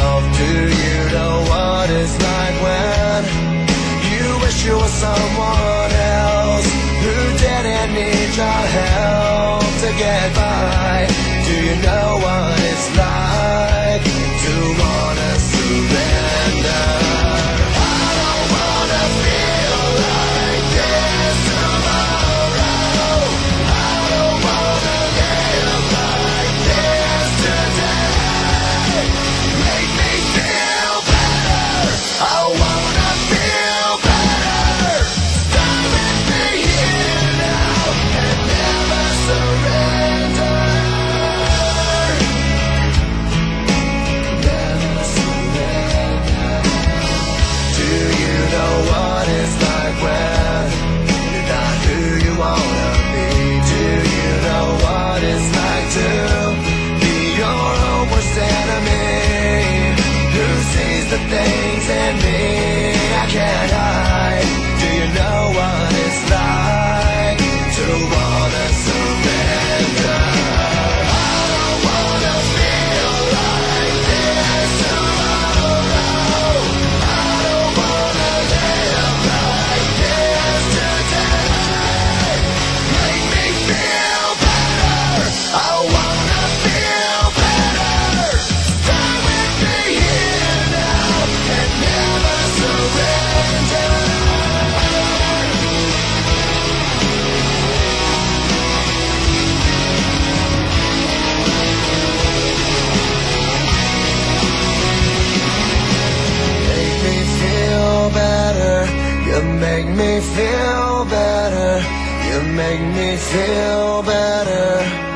yourself, do you know what it's like when you wish you were someone else who didn't need your help to get by? Do you know what it's like to wanna surrender? I don't wanna feel like this tomorrow. I don't wanna live like this today. Make me feel better. I wanna feel better. Stay with me here now and never surrender. Never surrender. Do you know what it's like when you're not who you wanna be? Do you know what it's like to be your own worst enemy? Who sees the things in me I can't hide? Do you know what it's like to wanna surrender? I don't wanna feel like this tomorrow. I don't wanna live like this today. Make me feel better. I wanna feel better. Stay with me here now and never surrender. Make me feel better. You make me feel better. You make me feel better.